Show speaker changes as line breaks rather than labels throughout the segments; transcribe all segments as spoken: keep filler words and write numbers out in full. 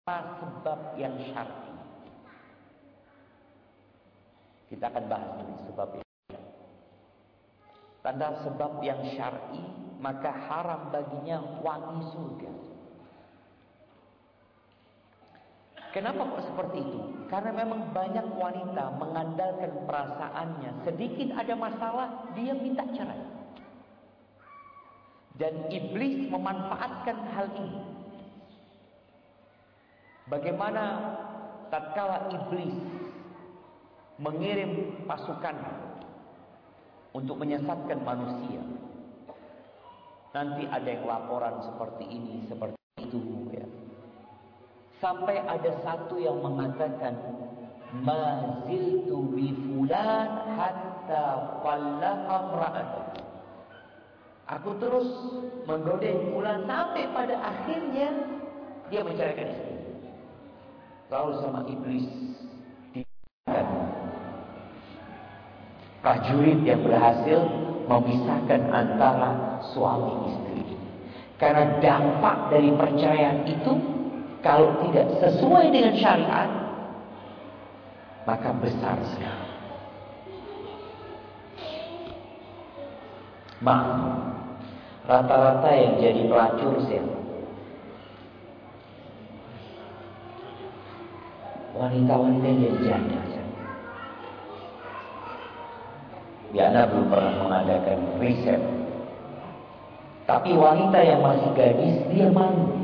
sebab yang syar'i. Kita akan bahas dulu sebab yang syar'i. Tanda sebab yang syar'i, maka haram baginya wangi surga. Kenapa kok seperti itu? Karena memang banyak wanita mengandalkan perasaannya. Sedikit ada masalah, dia minta cerai. Dan iblis memanfaatkan hal ini. Bagaimana tatkala iblis mengirim pasukan untuk menyesatkan manusia. Nanti ada yang laporan seperti ini, seperti itu, ya. Sampai ada satu yang mengatakan, maziltu bi fulan hatta fallaqa ra'atuh. Aku terus menggoda fulan sampai pada akhirnya dia menceraikan istri. Lalu sama iblis dikatakan prajurit yang berhasil memisahkan antara suami istri. Karena dampak dari perceraian itu, kalau tidak sesuai dengan syariat, maka besar sekali. Maaf, rata-rata yang jadi pelacur siapa? Wanita-wanita yang jadi janda. Ya, Anda belum pernah mengadakan riset. Tapi wanita yang masih gadis, dia malu.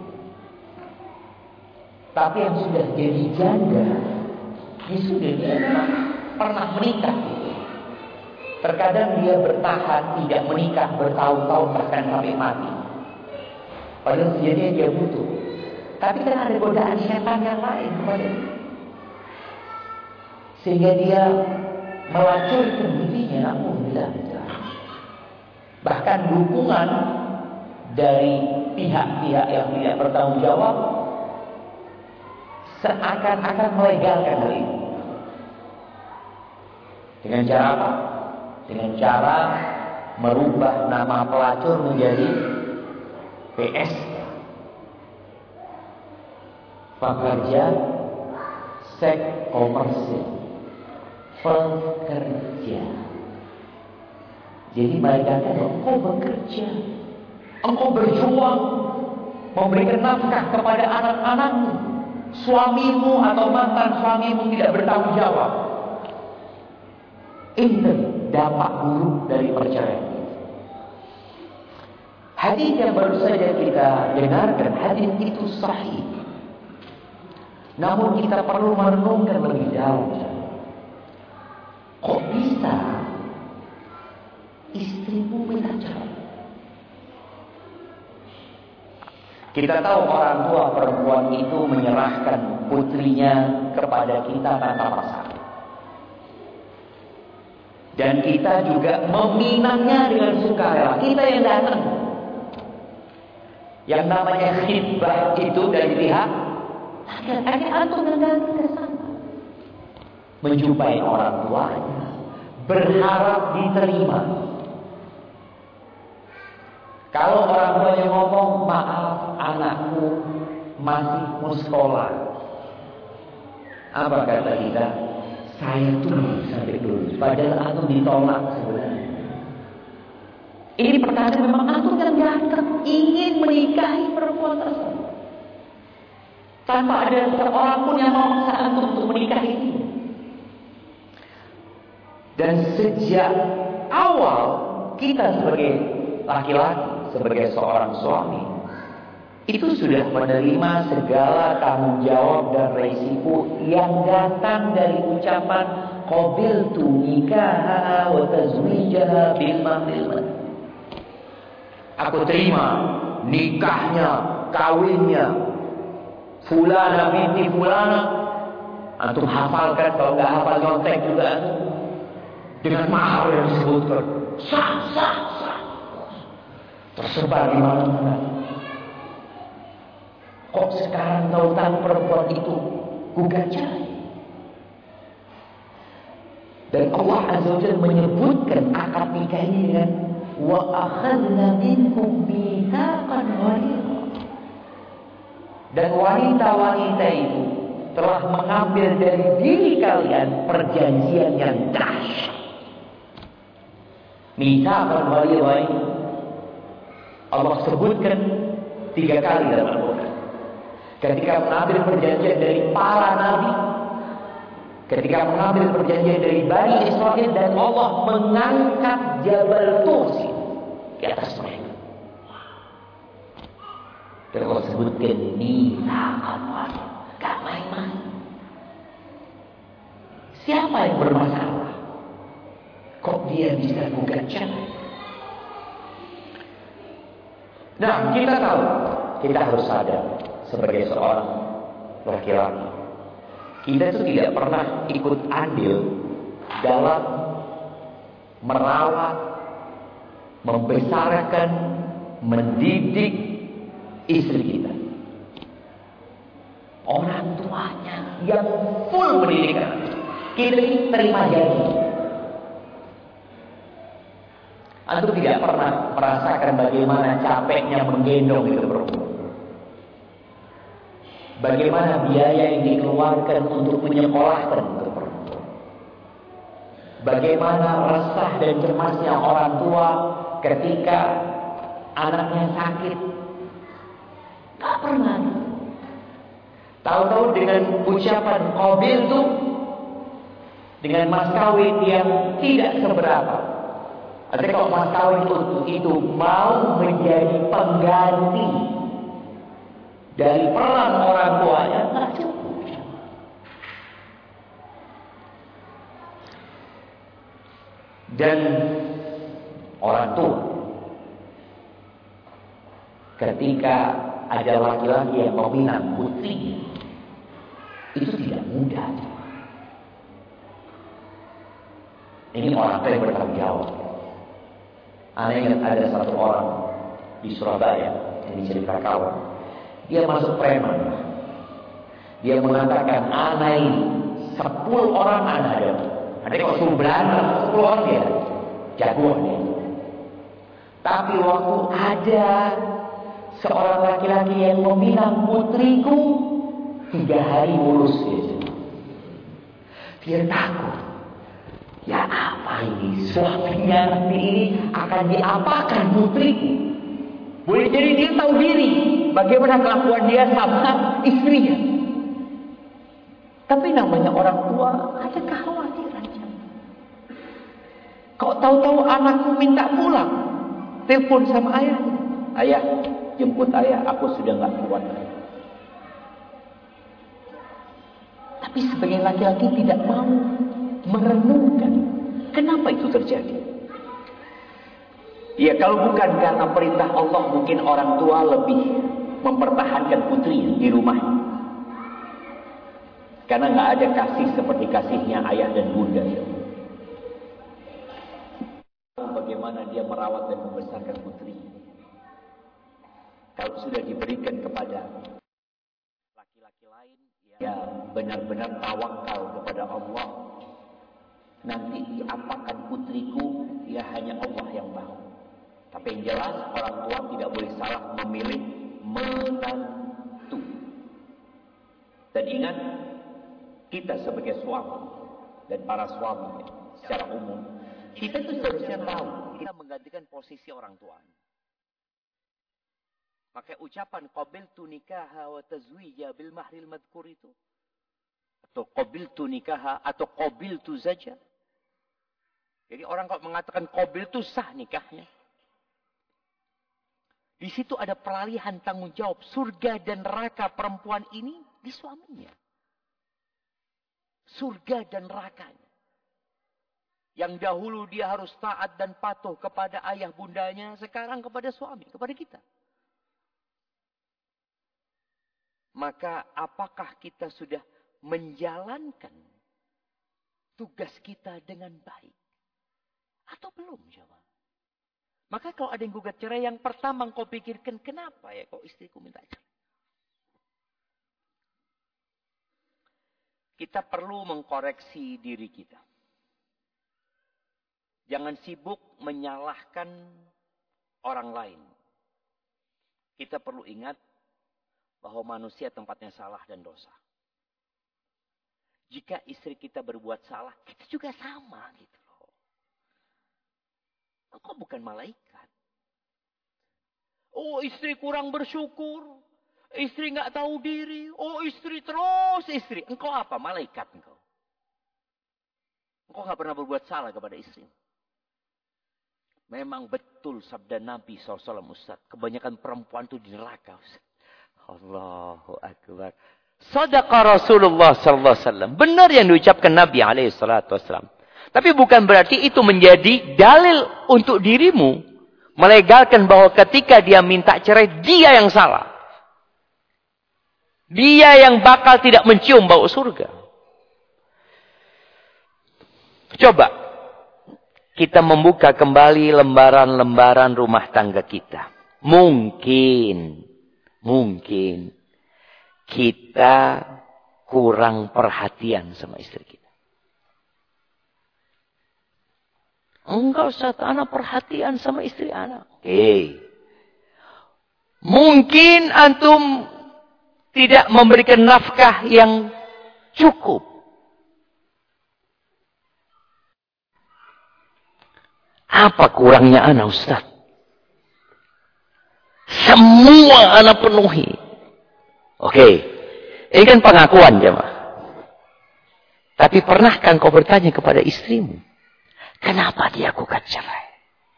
Tapi yang sudah jadi janda, dia sudah dia pernah menikah. Terkadang dia bertahan tidak menikah bertahun-tahun bahkan sampai mati. Padahal sejatinya dia butuh. Tapi kan ada godaan syaitan yang lain kepada dia. Sehingga dia melacurkan dirinya. Alhamdulillah. Bahkan dukungan dari pihak-pihak yang tidak bertanggung jawab seakan-akan melegalkan hal ini. Dengan cara apa? Dengan cara merubah nama pelacur menjadi P S, pekerja seks komersil, pekerja. Jadi mereka kata, engkau bekerja, engkau berjuang, memberikan nafkah kepada anak-anakmu. Suamimu atau mantan suamimu tidak bertanggung jawab. Ini dampak buruk dari perceraian. Hadis yang baru saja kita dengarkan, hadis itu sahih. Namun kita perlu merenungkan lebih dalam. Kok bisa istrimu minta cerai? Kita tahu orang tua perempuan itu menyerahkan putrinya kepada kita tanpa pasangan. Dan kita juga meminangnya dengan sukarela. Kita yang datang. Yang namanya khidbah itu dari pihak laki-laki atau negara ke sana. Menjumpai orang tuanya, berharap diterima. Kalau orang tuanya ngomong, maaf anakku masih mau sekolah. Apa kata kita? Saya tunggu sampai lulus. Padahal antum ditolak sebenarnya. Ini pertanda memang antum yang ganteng ingin menikahi perempuan tersebut. Tanpa ada seorang pun yang mau memaksa antum untuk menikahi dia. Dan sejak awal kita sebagai laki-laki, sebagai seorang suami, itu sudah menerima segala tanggung jawab dan resiko yang datang dari ucapan qabiltu nikaha wa tazwijaha bil ma'ruf. Aku terima nikahnya, kawinnya fulana binti fulana. Antum hafalkan, kalau enggak hafal nyontek juga dengan mahar yang disebutkan. Sah, sah, sah. Tersebar di mana-mana. Kok sekarang tahu-tahu perempuan itu gugat cerai? Dan Allah Azza wa Jalla menyebutkan akad nikah ini dengan wa akhadna minkum mitsaqan ghalidha. Dan wanita-wanita itu telah mengambil dari diri kalian perjanjian yang dahsyat. Mitsaqan ghalidhan Allah sebutkan tiga kali dalam Al-Quran. Ketika mengambil perjanjian dari para nabi, ketika mengambil perjanjian dari Bani Israel, dan Allah mengangkat Jabal Tur di atas mereka. Dan Allah sebutkan mitsaqan ghalidhan, gak main-main. Siapa yang bermasalah? Kok dia bisa gugat cerai? Nah, kita tahu, kita harus sadar sebagai seorang laki-laki, kita itu tidak pernah ikut andil dalam merawat, membesarkan, mendidik istri kita. Orang tuanya yang full pendidikan, kita ini terima janji. Antum tidak pernah merasakan bagaimana capeknya menggendong itu perempuan. Bagaimana biaya yang dikeluarkan untuk menyekolahkan itu perempuan. Bagaimana resah dan cemasnya orang tua ketika anaknya sakit. Tak pernah. Tahu-tahu dengan ucapan qabil itu, dengan mas kawin yang tidak seberapa. Artinya kalau mas kawin itu, itu mau menjadi pengganti dari peran orang tuanya, nggak cukup. Dan orang tua, ketika ada laki-laki yang meminang putri, itu tidak mudah. Ini orang tua yang bertanggung jawab. Ana ingat ada satu orang di Surabaya yang dicerita kawan. Dia masuk preman. Dia mengatakan, ana ini sepuluh orang ana ada. Ada kalau sembilan, sepuluh orang dia jagoan dia. Tapi waktu ada seorang laki-laki yang meminang putriku, tiga hari mulus dia. Dia takut. Ya apa ini? Suaminya nanti ini akan diapakan putriku? Boleh jadi dia tahu diri bagaimana kelakuan dia sama istrinya. Tapi namanya orang tua ada kekhawatirannya. Kok tahu-tahu anakku minta pulang, telepon sama ayah, ayah jemput ayah, aku sudah nggak kuat. Tapi sebagai laki-laki tidak mau merenungkan kenapa itu terjadi. Ya kalau bukan karena perintah Allah, mungkin orang tua lebih mempertahankan putri di rumah. Karena nggak ada kasih seperti kasihnya ayah dan bunda. Bagaimana dia merawat dan membesarkan putri. Kalau sudah diberikan kepada laki-laki lain, ya benar-benar tawakal kepada Allah. Nanti diapakan putriku, ya hanya Allah yang tahu. Tapi yang jelas orang tua tidak boleh salah memilih menantu. Dan ingat, kita sebagai suami dan para suami secara umum, kita itu seharusnya tahu kita menggantikan posisi orang tua. Pakai ucapan qabiltu nikaha wa tazwija bil mahril madhkur itu, atau qabiltu nikaha atau qabiltu zaja. Jadi orang kalau mengatakan qabil itu sah nikahnya. Di situ ada peralihan tanggung jawab surga dan neraka perempuan ini di suaminya. Surga dan nerakanya. Yang dahulu dia harus taat dan patuh kepada ayah bundanya, sekarang kepada suami, kepada kita. Maka apakah kita sudah menjalankan tugas kita dengan baik? Atau belum, jawab. Maka kalau ada yang gugat cerai, yang pertama kau pikirkan, kenapa ya kok istriku minta cerai? Kita perlu mengkoreksi diri kita. Jangan sibuk menyalahkan orang lain. Kita perlu ingat
bahwa manusia tempatnya salah dan dosa. Jika istri kita berbuat salah, kita juga sama gitu loh. Engkau bukan malaikat. Oh, istri kurang bersyukur. Istri nggak tahu diri. Oh, istri terus istri. Engkau apa? Malaikat engkau. Engkau nggak pernah berbuat salah kepada istri. Memang betul sabda Nabi shallallahu alaihi wasallam, Ustaz. Kebanyakan perempuan itu di neraka, Ustaz. Allahu Akbar. Sadaqa Rasulullah sallallahu alaihi wasallam. Benar yang diucapkan Nabi alaihi salatu wasallam. Tapi bukan berarti itu menjadi dalil untuk dirimu melegalkan bahwa ketika dia minta cerai dia yang salah. Dia yang bakal tidak mencium bau surga. Coba kita membuka kembali lembaran-lembaran rumah tangga kita. Mungkin mungkin kita kurang perhatian sama istri kita. Enggak usah, anak perhatian sama istri anak. Oke. Okay. Mungkin antum tidak memberikan nafkah yang cukup. Apa kurangnya anak, Ustaz? Semua anak penuhi. Oke, okay. Ini kan pengakuan jemaah. Tapi pernahkah kau bertanya kepada istrimu, kenapa dia gugat cerai?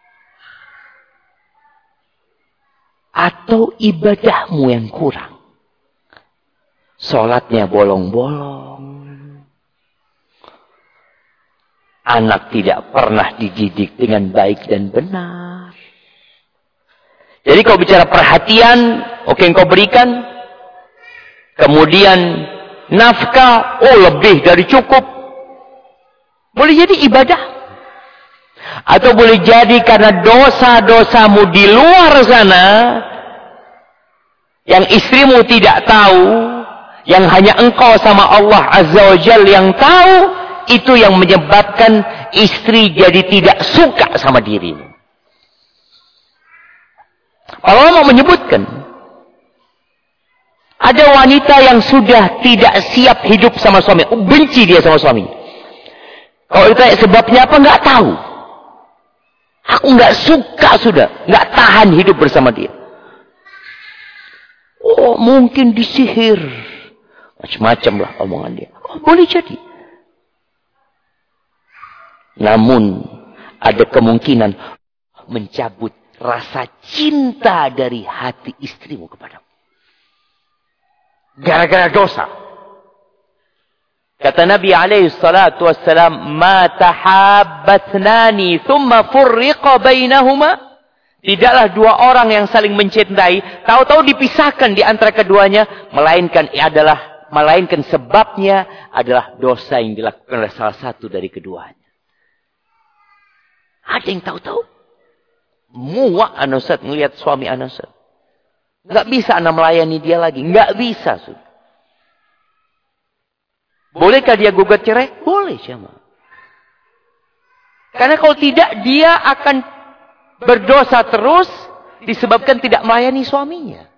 Atau ibadahmu yang kurang? Sholatnya bolong-bolong. Anak tidak pernah dididik dengan baik dan benar. Jadi kau bicara perhatian, oke okay, kau berikan. Kemudian nafkah, oh lebih dari cukup. Boleh jadi ibadah. Atau boleh jadi karena dosa-dosamu di luar sana, yang istrimu tidak tahu, yang hanya engkau sama Allah Azza wa Jalla yang tahu, itu yang menyebabkan istri jadi tidak suka sama dirimu. Para ulama menyebutkan, ada wanita yang sudah tidak siap hidup sama suami. Benci dia sama suami. Kalau ditanya sebabnya apa, nggak tahu. Aku nggak suka sudah. Nggak tahan hidup bersama dia. Oh, mungkin disihir. Macam-macam lah omongan dia. Oh, boleh jadi. Namun, ada kemungkinan mencabut rasa cinta dari hati istrimu kepadamu. Gara-gara dosa. Kata Nabi alaihi salatu wassalam, "Ma tahabbatnani thumma furriqa bainahuma." Tidaklah dua orang yang saling mencintai, tahu-tahu dipisahkan di antara keduanya, melainkan adalah melainkan sebabnya adalah dosa yang dilakukan oleh salah satu dari keduanya. Ada yang tahu-tahu? Muak anak Ustaz melihat suami anak Ustaz. Nggak bisa anak melayani dia lagi. Nggak bisa. Sudah. Bolehkah dia gugat cerai? Boleh, jemaah. Karena kalau tidak, dia akan berdosa terus disebabkan tidak melayani suaminya.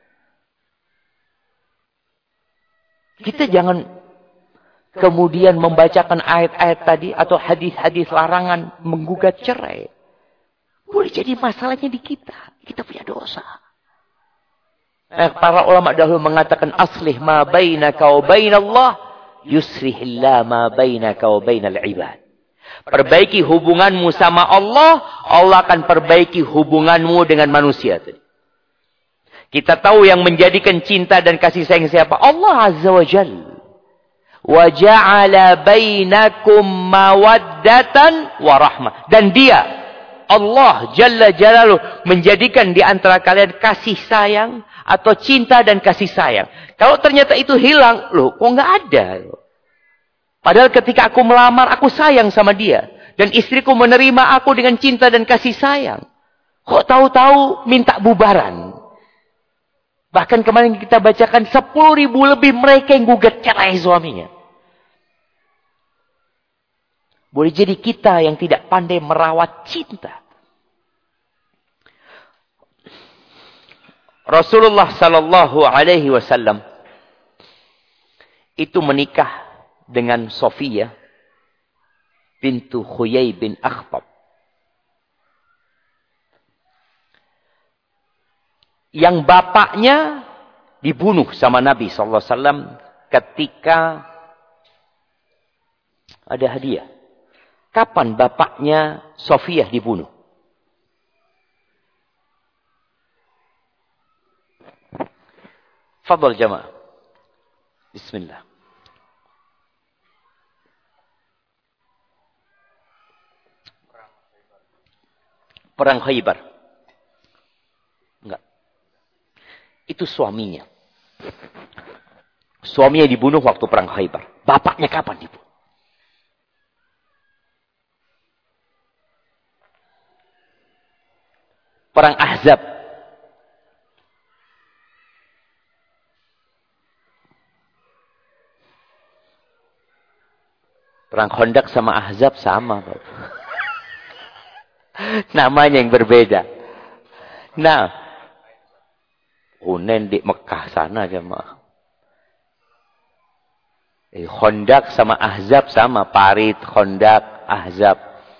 Kita jangan kemudian membacakan ayat-ayat tadi atau hadis-hadis larangan menggugat cerai. Boleh jadi masalahnya di kita. Kita punya dosa. Eh, para ulama dahulu mengatakan aslih ma bainaka wa bainallah yusrihillah ma bainaka wa bainal ibad. Perbaiki hubunganmu sama Allah, Allah akan perbaiki hubunganmu dengan manusia. Kita tahu yang menjadikan cinta dan kasih sayang siapa? Allah Azza wa Jalla. Wa ja'ala bainakum mawaddatan wa rahmah. Dan dia Allah Jalla Jalaluh menjadikan di antara kalian kasih sayang atau cinta dan kasih sayang. Kalau ternyata itu hilang, loh, kok nggak ada? Loh. Padahal ketika aku melamar, aku sayang sama dia. Dan istriku menerima aku dengan cinta dan kasih sayang. Kok tahu-tahu minta bubaran? Bahkan kemarin kita bacakan sepuluh ribu lebih mereka yang gugat cerai suaminya. Boleh jadi kita yang tidak pandai merawat cinta. Rasulullah sallallahu alaihi wasallam itu menikah dengan Sofiyah bintu Huyai bin Akhtab. Yang bapaknya dibunuh sama Nabi sallallahu alaihi wasallam ketika ada hadiah. Kapan bapaknya Sofiyah dibunuh? Fadhal jamaah. Bismillah. Perang Khaybar. Enggak. Itu suaminya. Suaminya dibunuh waktu perang Khaybar. Bapaknya kapan dibunuh? Perang Ahzab. Perang Khandaq sama Ahzab sama. Namanya yang berbeda. Nah. Hunain di Mekah sana jemaah. Eh, Khandaq sama Ahzab sama. Parit, Khandaq, Ahzab.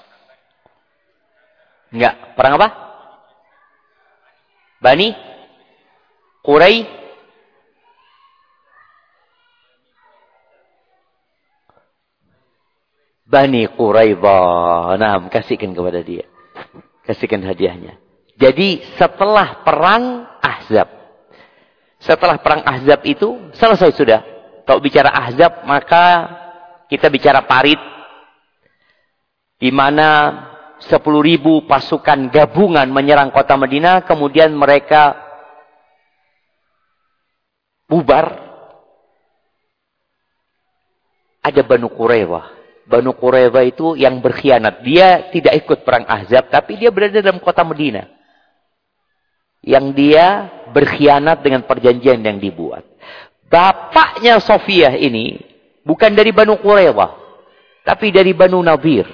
Enggak. Perang apa? Bani? Quraisy? Bani Quraidah. Nah, kasihkan kepada dia. Kasihkan hadiahnya. Jadi setelah perang Ahzab. Setelah perang Ahzab itu selesai sudah. Kalau bicara Ahzab maka kita bicara Parit. Di mana sepuluh ribu pasukan gabungan menyerang kota Madinah. Kemudian mereka bubar. Ada Banu Quraidah. Banu Quraidah itu yang berkhianat. Dia tidak ikut perang Ahzab. Tapi dia berada dalam kota Madinah. Yang dia berkhianat dengan perjanjian yang dibuat. Bapaknya Sofiyah ini. Bukan dari Banu Quraidah. Tapi dari Banu Nadir.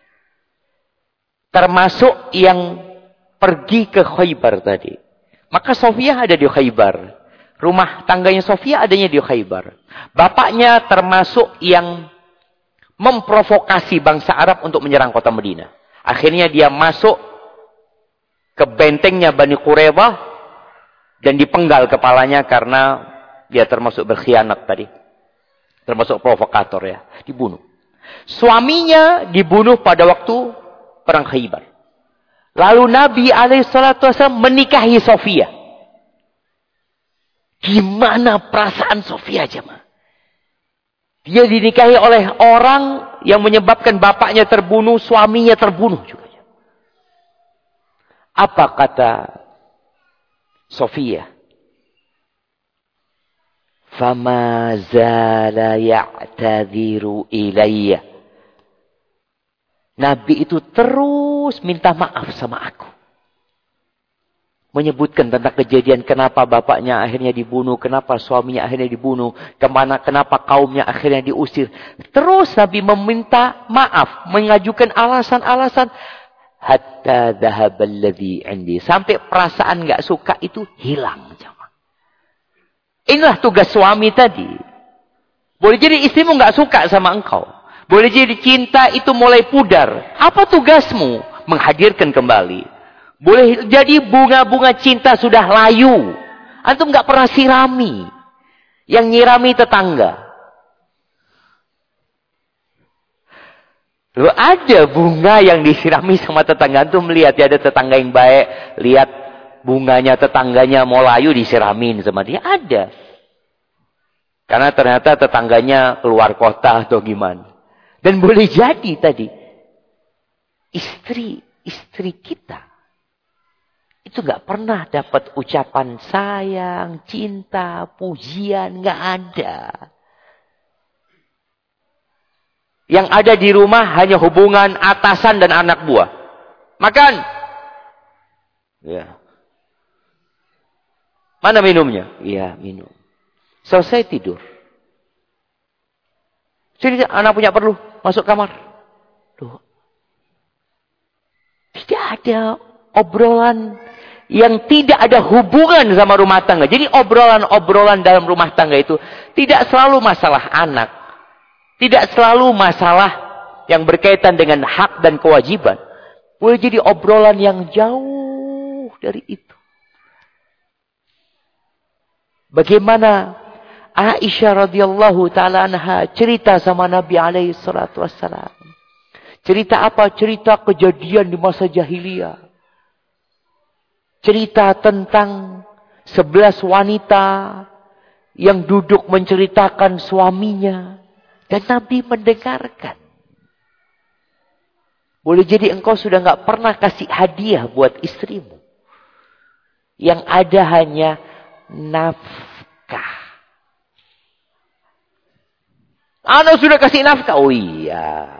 Termasuk yang pergi ke Khaybar tadi. Maka Sofiyah ada di Khaybar. Rumah tangganya Sofiyah adanya di Khaybar. Bapaknya termasuk yang memprovokasi bangsa Arab untuk menyerang kota Madinah. Akhirnya dia masuk ke bentengnya Bani Quraidah dan dipenggal kepalanya karena dia termasuk berkhianat tadi. Termasuk provokator ya. Dibunuh. Suaminya dibunuh pada waktu perang Khaybar. Lalu Nabi alaihi salatu wasallam menikahi Sofiyah. Gimana perasaan Sofiyah jemaah? Dia dinikahi oleh orang yang menyebabkan bapaknya terbunuh, suaminya terbunuh juga. Apa kata Sofiyah? Fama zala ya'tadhiru ilayya. Nabi itu terus minta maaf sama aku. Menyebutkan tentang kejadian kenapa bapaknya akhirnya dibunuh, kenapa suaminya akhirnya dibunuh, kemana, kenapa kaumnya akhirnya diusir. Terus Nabi meminta maaf, mengajukan alasan-alasan. Hatta dhahabal ladhi indi. Sampai perasaan gak suka itu hilang. Inilah tugas suami tadi. Boleh jadi istrimu gak suka sama engkau. Boleh jadi cinta itu mulai pudar. Apa tugasmu? Menghadirkan kembali. Boleh jadi bunga-bunga cinta sudah layu. Antum gak pernah sirami. Yang nyirami tetangga. Loh, ada bunga yang disirami sama tetangga. Antum melihat ya, ada tetangga yang baik. Lihat bunganya tetangganya mau layu disiramin sama dia. Ada. Karena ternyata tetangganya keluar kota atau gimana. Dan boleh jadi tadi. Istri-istri kita. Itu gak pernah dapat ucapan sayang, cinta, pujian. Gak ada. Yang ada di rumah hanya hubungan atasan dan anak buah. Makan. Ya. Mana minumnya? Iya, minum. Selesai tidur. Sini, anak punya perlu. Masuk kamar. Tuh. Tidak ada obrolan yang tidak ada hubungan sama rumah tangga. Jadi obrolan-obrolan dalam rumah tangga itu tidak selalu masalah anak. Tidak selalu masalah yang berkaitan dengan hak dan kewajiban. Boleh jadi obrolan yang jauh dari itu. Bagaimana Aisyah radhiyallahu taala anha cerita sama Nabi alaihi salatu wassalam. Cerita apa? Cerita kejadian di masa jahiliyah. Cerita tentang sebelas wanita yang duduk menceritakan suaminya. Dan Nabi mendengarkan. Boleh jadi engkau sudah enggak pernah kasih hadiah buat istrimu. Yang ada hanya nafkah. Anda sudah kasih nafkah? Oh iya.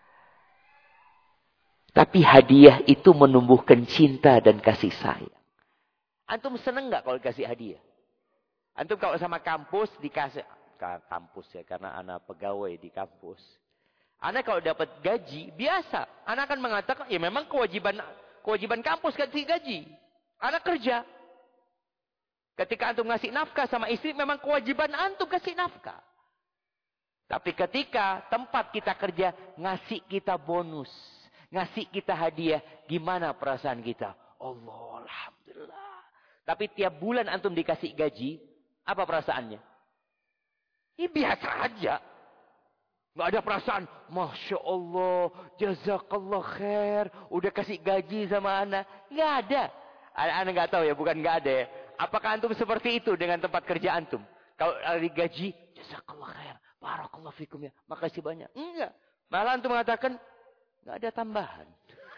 Tapi hadiah itu menumbuhkan cinta dan kasih sayang. Antum seneng nggak kalau dikasih hadiah? Antum kalau sama kampus dikasih kampus ya, karena anak pegawai di kampus. Anak kalau dapat gaji biasa, anak akan mengatakan ya memang kewajiban kewajiban kampus kasih gaji. Anak kerja. Ketika antum ngasih nafkah sama istri, memang kewajiban antum kasih nafkah. Tapi ketika tempat kita kerja ngasih kita bonus, ngasih kita hadiah, gimana perasaan kita? Allah, alhamdulillah. Tapi tiap bulan antum dikasih gaji, apa perasaannya? Ini biasa aja. Nggak ada perasaan, Masya Allah, jazakallah khair, udah kasih gaji sama anak. Nggak ada. Anak nggak tahu ya, bukan nggak ada ya. Apakah antum seperti itu dengan tempat kerja antum? Kalau ada gaji, jazakallah khair, barakallah fikum ya, makasih banyak. Enggak. Malah antum mengatakan, nggak ada tambahan.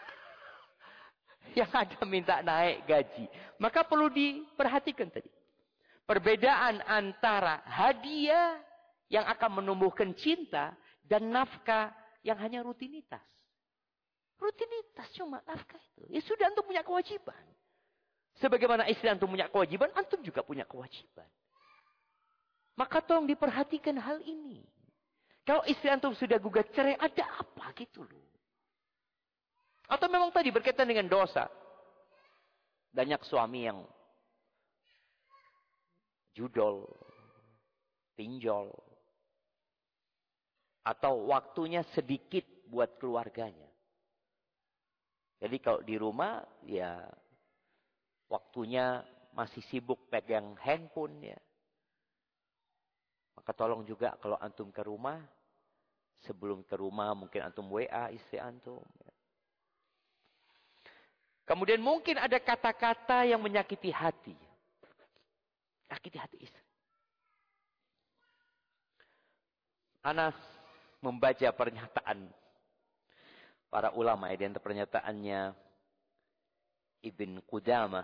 Yang ada minta naik gaji. Maka perlu diperhatikan tadi. Perbedaan antara hadiah yang akan menumbuhkan cinta dan nafkah yang hanya rutinitas. Rutinitas cuma nafkah itu. Ya sudah, antum punya kewajiban. Sebagaimana istri antum punya kewajiban, antum juga punya kewajiban. Maka tolong diperhatikan hal ini. Kalau istri antum sudah gugat cerai, ada apa gitu loh. Atau memang tadi berkaitan dengan dosa. Banyak suami yang judol, pinjol, atau waktunya sedikit buat keluarganya. Jadi kalau di rumah, ya waktunya masih sibuk pegang handphone ya. Maka tolong juga kalau antum ke rumah, sebelum ke rumah mungkin antum W A istri antum. Ya. Kemudian mungkin ada kata-kata yang menyakiti hati. Menyakiti hati istri. Ana membaca pernyataan para ulama, ya, di antara pernyataannya Ibn Qudamah.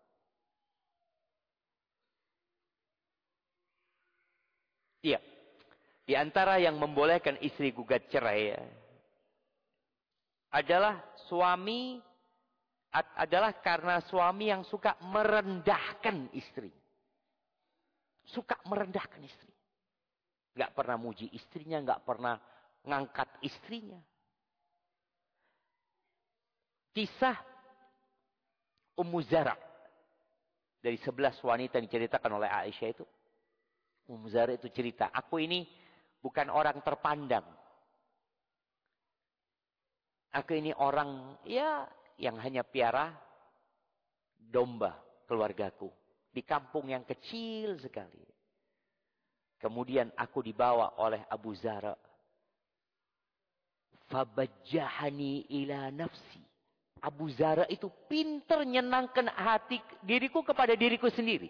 Iya. Di antara yang membolehkan istri gugat cerai ya, adalah suami adalah karena suami yang suka merendahkan istri. Suka merendahkan istri. Gak pernah muji istrinya, gak pernah ngangkat istrinya. Kisah Ummu Zara dari sebelas wanita yang diceritakan oleh Aisyah itu. Ummu Zara itu cerita, aku ini bukan orang terpandang. Aku ini orang ya yang hanya piara domba keluargaku di kampung yang kecil sekali. Kemudian aku dibawa oleh Abu Zara. Fabajjahani ila nafsi. Abu Zara itu pintar nyenangkan hati diriku kepada diriku sendiri.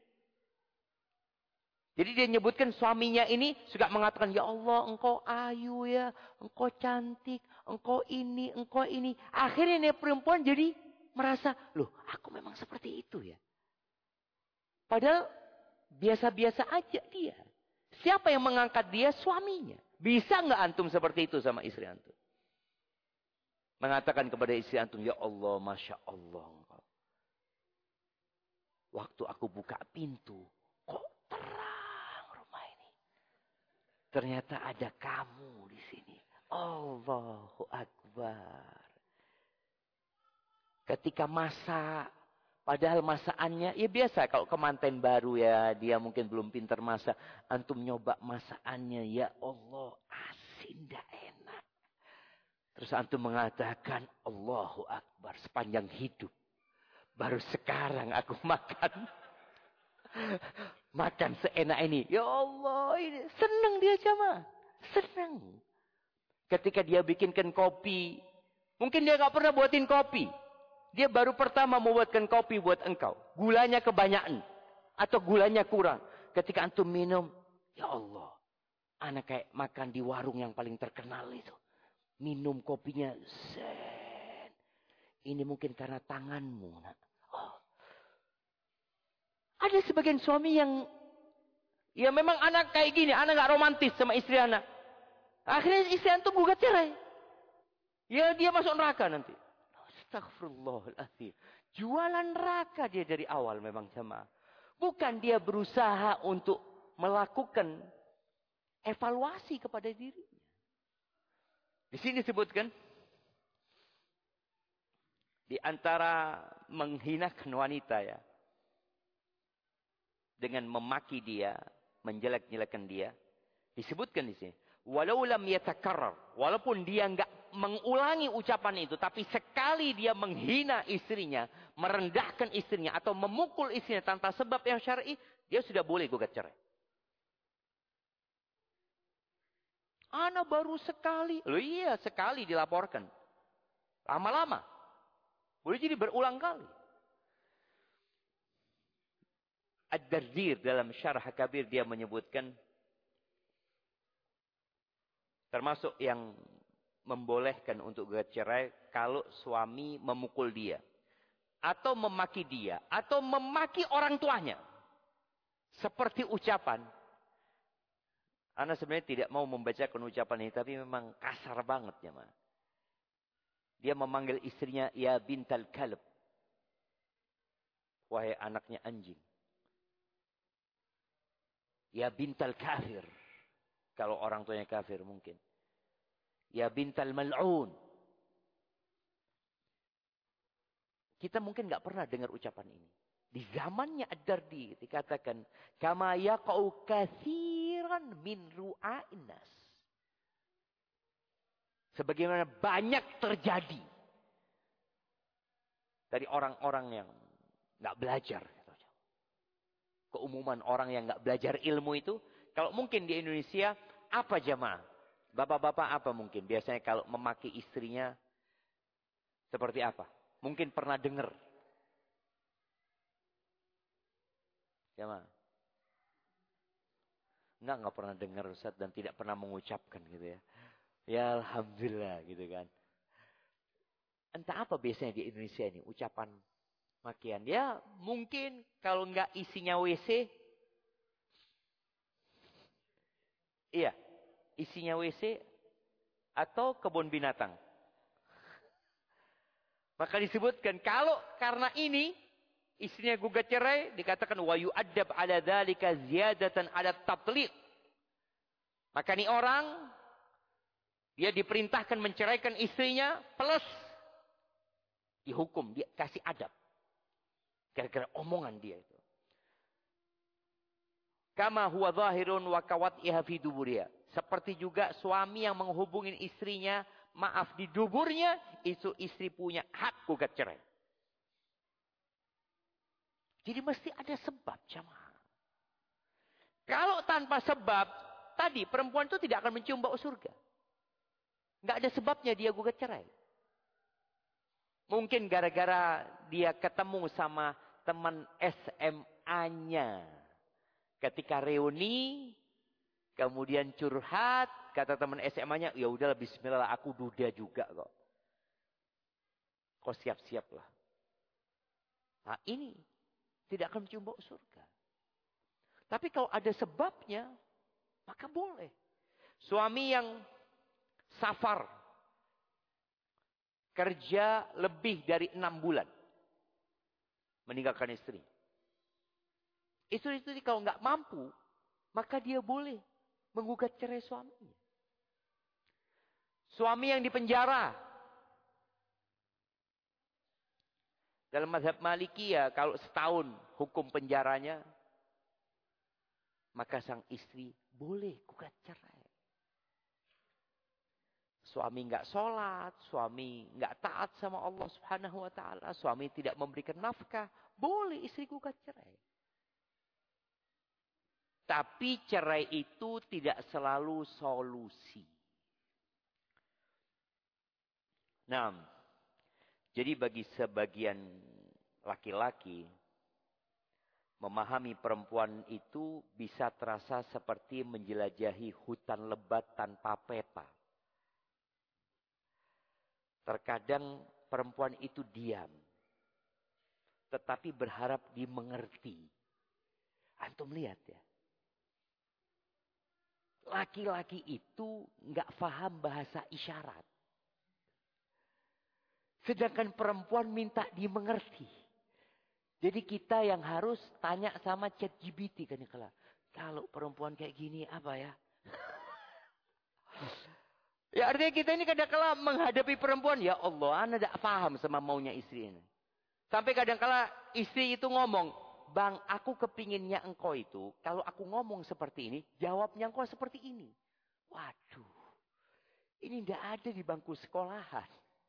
Jadi dia nyebutkan suaminya ini suka mengatakan, ya Allah engkau ayu ya, engkau cantik, engkau ini, engkau ini. Akhirnya nih perempuan jadi merasa, loh aku memang seperti itu ya. Padahal biasa-biasa aja dia. Siapa yang mengangkat dia? Suaminya. Bisa nggak antum seperti itu sama istri antum? Mengatakan kepada istri antum, ya Allah, Masya Allah. Waktu aku buka pintu, kok terang rumah ini. Ternyata ada kamu di sini. Allahu Akbar. Ketika masak, Padahal masakannya, ya biasa kalau kemanten baru ya, dia mungkin belum pintar masak. Antum nyoba masakannya, ya Allah, asin dah enak. Terus antum mengatakan, Allahu Akbar, sepanjang hidup. Baru sekarang aku makan. Makan seenak ini. Ya Allah, ini senang dia jamaah. Senang. Ketika dia bikinkan kopi, mungkin dia nggak pernah buatin kopi. Dia baru pertama membuatkan kopi buat engkau. Gulanya kebanyakan. Atau gulanya kurang. Ketika antum minum. Ya Allah. Anak kayak makan di warung yang paling terkenal itu. Minum kopinya. Zen. Ini mungkin karena tanganmu. Nak. Oh. Ada sebagian suami yang. Ya memang anak kayak gini. Anak gak romantis sama istri anak. Akhirnya istri antum gugat cerai. Ya dia masuk neraka nanti. Astaghfirullahaladzim. Jualan neraka dia dari awal memang jemaah. Bukan dia berusaha untuk melakukan evaluasi kepada dirinya. Di sini disebutkan. Di antara menghinakan wanita ya. Dengan memaki dia. Menjelek-jelekan dia. Disebutkan di sini. Walau lam yatakarrar. Walaupun dia enggak mengulangi ucapan itu. Tapi sekali dia menghina istrinya. Merendahkan istrinya. Atau memukul istrinya tanpa sebab yang syar'i. Dia sudah boleh gugat cerai. Ana baru sekali. Loh iya sekali dilaporkan. Lama-lama. Boleh jadi berulang kali. Ad-Dardir dalam Syarah Kabir dia menyebutkan. Termasuk yang membolehkan untuk gugat cerai kalau suami memukul dia. Atau memaki dia. Atau memaki orang tuanya. Seperti ucapan. Ana sebenarnya tidak mau membacakan ucapan ini. Tapi memang kasar banget ya. Ma. Dia memanggil istrinya. Ya bintal kalb. Wahai anaknya anjing. Ya bintal kafir. Kalau orang tuanya kafir mungkin. Ya bintal mal'un. Kita mungkin nggak pernah dengar ucapan ini. Di zamannya Ad-Dardi dikatakan. Kama yaqa'u kathiran min ru'a'in nas. Sebagaimana banyak terjadi. Dari orang-orang yang nggak belajar. Keumuman orang yang nggak belajar ilmu itu. Kalau mungkin di Indonesia. Apa jamaah? Bapak-bapak apa mungkin? Biasanya kalau memaki istrinya. Seperti apa? Mungkin pernah dengar. Jamaah. Enggak, enggak pernah dengar Ustaz. Dan tidak pernah mengucapkan gitu ya. Ya Alhamdulillah gitu kan. Entah apa biasanya di Indonesia ini. Ucapan makian. Ya mungkin kalau enggak isinya W C. Iya. Isinya W C. Atau kebun binatang. Maka disebutkan. Kalau karena ini. Istrinya gugat cerai. Dikatakan. Wa yu'addab ala dhalika ziyadatan ala tabtliq. Maka ini orang. Dia diperintahkan menceraikan istrinya. Plus. Dihukum. Dia kasih adab. Gara-gara omongan dia itu. Kama huwa zahirun wa kawat'iha fi duburiha. Seperti juga suami yang menghubungin istrinya. Maaf di duburnya. Itu istri punya hak gugat cerai. Jadi mesti ada sebab jamaah. Kalau tanpa sebab. Tadi perempuan itu tidak akan mencium bau surga. Nggak ada sebabnya dia gugat cerai. Mungkin gara-gara dia ketemu sama teman S M A-nya. Ketika reuni, kemudian curhat, kata teman S M A-nya, ya udahlah bismillah aku duda juga kok. Kau siap-siaplah. Nah ini tidak akan mencium bau surga. Tapi kalau ada sebabnya, maka boleh. Suami yang safar. Kerja lebih dari enam bulan. Meninggalkan istri. Istri-istri kalau nggak mampu. Maka dia boleh menggugat cerai suaminya. Suami yang dipenjara. Dalam mazhab Maliki ya kalau setahun hukum penjaranya, maka sang istri boleh gugat cerai. Suami nggak sholat, suami nggak taat sama Allah Subhanahu Wa Taala, suami tidak memberikan nafkah, boleh istri gugat cerai. Tapi cerai itu tidak selalu solusi. Nah, jadi bagi sebagian laki-laki, memahami perempuan itu bisa terasa seperti menjelajahi hutan lebat tanpa peta. Terkadang perempuan itu diam, tetapi berharap dimengerti. Antum lihat ya. Laki-laki itu nggak paham bahasa isyarat. Sedangkan perempuan minta dimengerti. Jadi kita yang harus tanya sama ChatGPT kan ya, kalau perempuan kayak gini apa ya? Ya artinya kita ini kadang-kala menghadapi perempuan, ya Allah, anda tidak paham sama maunya istri ini. Sampai kadang-kala istri itu ngomong, Bang, aku kepinginnya engkau itu, kalau aku ngomong seperti ini, jawabnya engkau seperti ini. Waduh, ini tidak ada di bangku sekolahan.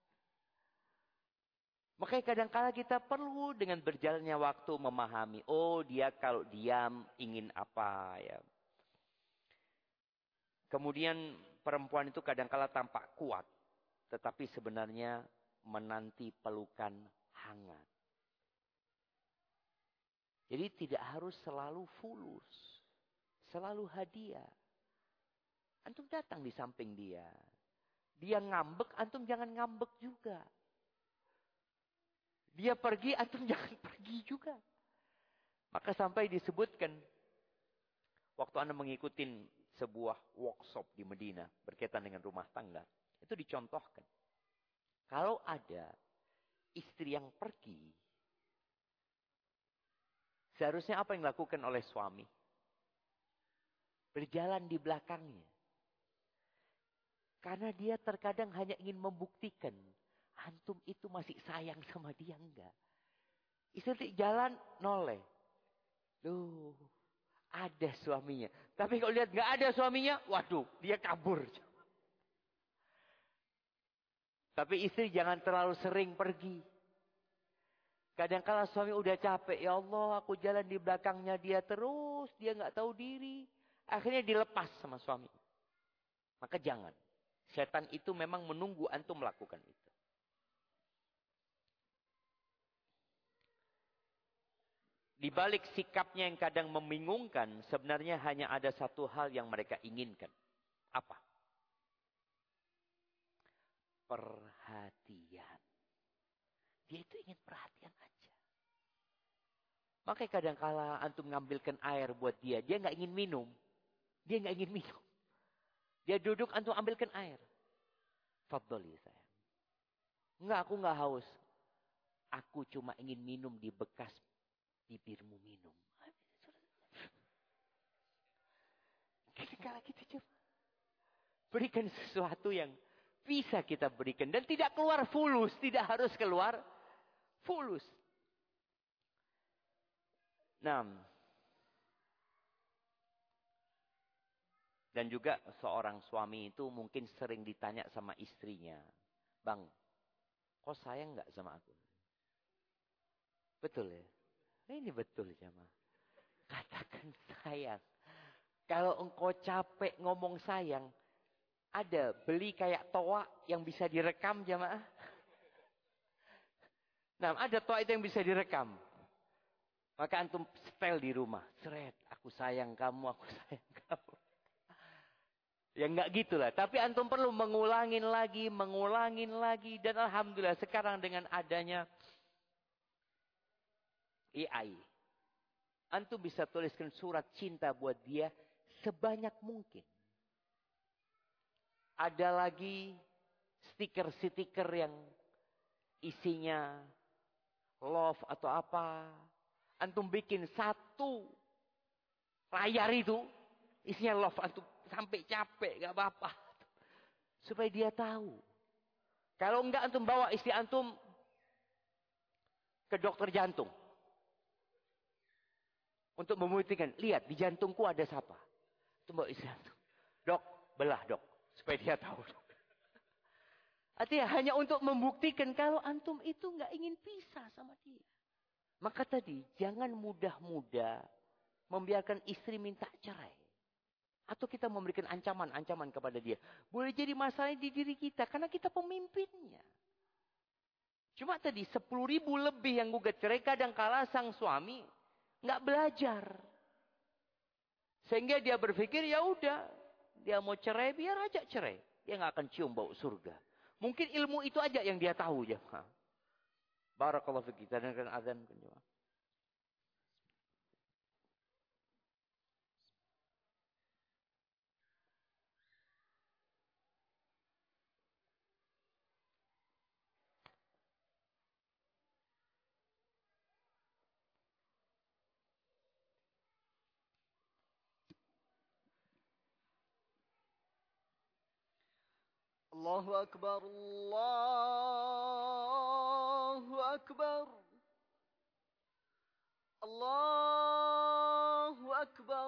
Makanya kadang-kala kita perlu dengan berjalannya waktu memahami. Oh, dia kalau diam ingin apa ya. Kemudian perempuan itu kadang-kala tampak kuat. Tetapi sebenarnya menanti pelukan hangat. Jadi tidak harus selalu fulus. Selalu hadiah. Antum datang di samping dia. Dia ngambek, antum jangan ngambek juga. Dia pergi, antum jangan pergi juga. Maka sampai disebutkan. Waktu anda mengikuti sebuah workshop di Medina. Berkaitan dengan rumah tangga. Itu dicontohkan. Kalau ada istri yang pergi. Seharusnya apa yang dilakukan oleh suami? Berjalan di belakangnya. Karena dia terkadang hanya ingin membuktikan. Antum itu masih sayang sama dia enggak? Istri jalan noleh. Loh, ada suaminya. Tapi kalau lihat enggak ada suaminya, waduh, dia kabur. Tapi istri jangan terlalu sering pergi. Kadang-kala suami udah capek. Ya Allah, aku jalan di belakangnya dia terus. Dia enggak tahu diri. Akhirnya dilepas sama suami. Maka jangan. Setan itu memang menunggu antum melakukan itu. Di balik sikapnya yang kadang membingungkan, sebenarnya hanya ada satu hal yang mereka inginkan. Apa? Perhatian. Dia itu ingin perhatian aja. Makanya kadang-kala antum ngambilkan air buat dia, dia nggak ingin minum. Dia nggak ingin minum. Dia duduk, antum ambilkan air. Fadholi sayang. Enggak, aku nggak haus. Aku cuma ingin minum di bekas bibirmu minum. Kadang-kala kita coba berikan sesuatu yang bisa kita berikan. Dan tidak keluar fulus. Tidak harus keluar fulus. Nah. Dan juga seorang suami itu mungkin sering ditanya sama istrinya. Bang, kok sayang gak sama aku? Betul ya? Ini betul jamaah. Katakan sayang. Kalau engkau capek ngomong sayang. Ada beli kayak toa yang bisa direkam jamaah. Nah ada toa itu yang bisa direkam. Maka antum setel di rumah. Seret, aku sayang kamu, aku sayang kamu. Ya enggak gitulah. Tapi antum perlu mengulangin lagi, mengulangin lagi. Dan alhamdulillah sekarang dengan adanya A I. Antum bisa tuliskan surat cinta buat dia sebanyak mungkin. Ada lagi stiker-stiker yang isinya love atau apa. Antum bikin satu layar itu. Isinya love antum sampai capek, gak apa-apa. Supaya dia tahu. Kalau enggak antum bawa istri antum ke dokter jantung. Untuk membuktikan, lihat di jantungku ada siapa. Itu mbak istri jantung. Dok, belah dok. Supaya dia tahu. Dok. Artinya hanya untuk membuktikan kalau antum itu nggak ingin pisah sama dia. Maka tadi, jangan mudah-mudah membiarkan istri minta cerai. Atau kita memberikan ancaman-ancaman kepada dia. Boleh jadi masalah di diri kita. Karena kita pemimpinnya. Cuma tadi sepuluh ribu lebih yang gugat cerai. Kadang kala sang suami nggak belajar. Sehingga dia berpikir ya udah. Dia mau cerai biar aja cerai. Dia nggak akan cium bau surga. Mungkin ilmu itu aja yang dia tahu. Ya. Barakallahu fiik. Kita dengarkan azan.
الله أكبر الله أكبر الله أكبر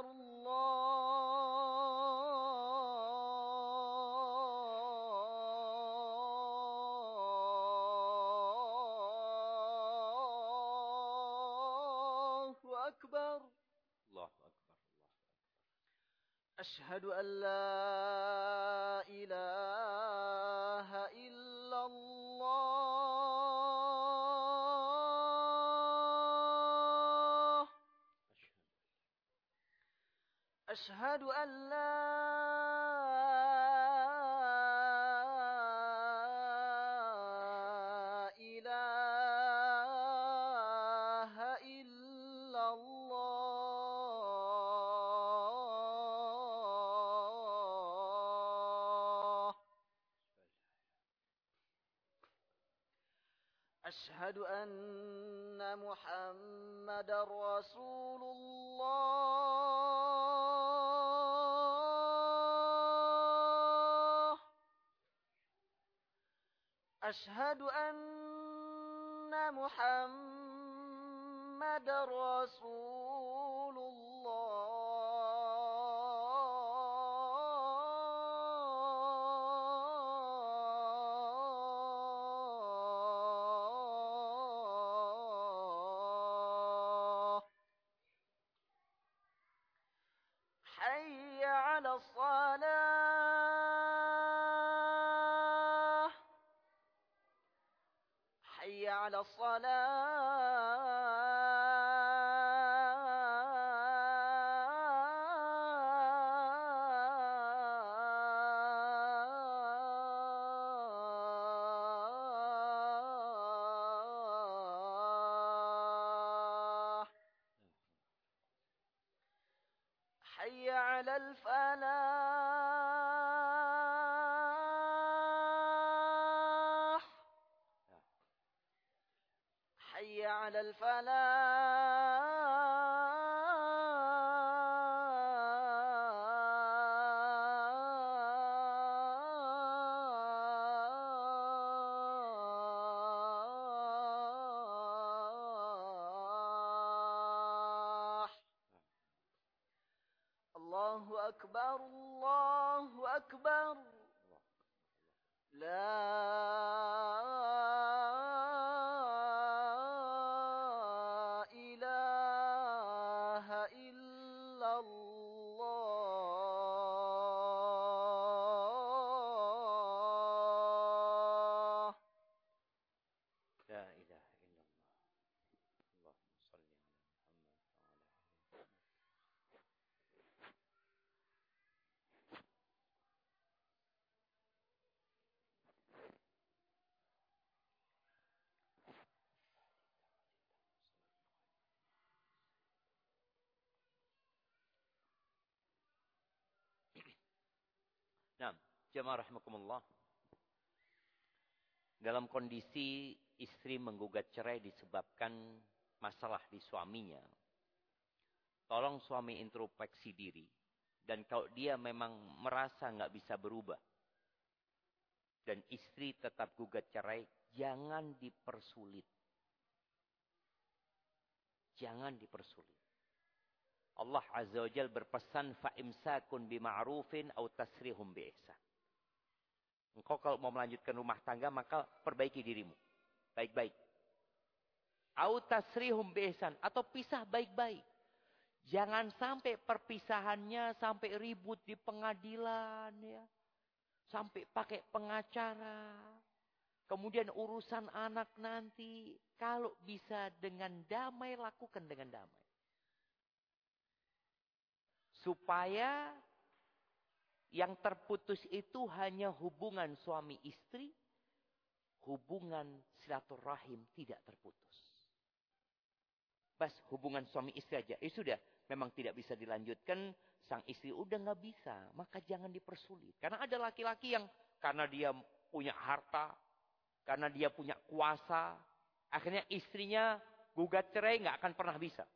الله أكبر
الله أكبر الله أكبر
أشهد أن لا إله إلا الله أشهد أن لا إله إلا الله أشهد أن محمدا رسول الله أشهد أن محمدا رسول الله حي على الصلاة حي على الصلاة حي على الفلاح حي على الفلاح الله أكبر الله أكبر لا إله إلا الله
لا إله إلا الله اللهم صل على محمد وعلى آله محمد Nah, jemaah rahimakumullah. Dalam kondisi istri menggugat cerai disebabkan masalah di suaminya. Tolong suami introspeksi diri. Dan kalau dia memang merasa nggak bisa berubah. Dan istri tetap gugat cerai, jangan dipersulit. Jangan dipersulit. Allah Azza wa Jalla berpesan fa'imsakun bima'rufin au tasrihum biihsan. Engkau kalau mau melanjutkan rumah tangga maka perbaiki dirimu. Baik-baik. Au tasrihum biihsan atau pisah baik-baik. Jangan sampai perpisahannya sampai ribut di pengadilan ya. Sampai pakai pengacara. Kemudian urusan anak nanti kalau bisa dengan damai lakukan dengan damai. Supaya yang terputus itu hanya hubungan suami istri, hubungan silaturahim tidak terputus. Bas hubungan suami istri aja, eh sudah, memang tidak bisa dilanjutkan, sang istri udah nggak bisa, maka jangan dipersulit. Karena ada laki-laki yang karena dia punya harta, karena dia punya kuasa, akhirnya istrinya gugat cerai nggak akan pernah bisa.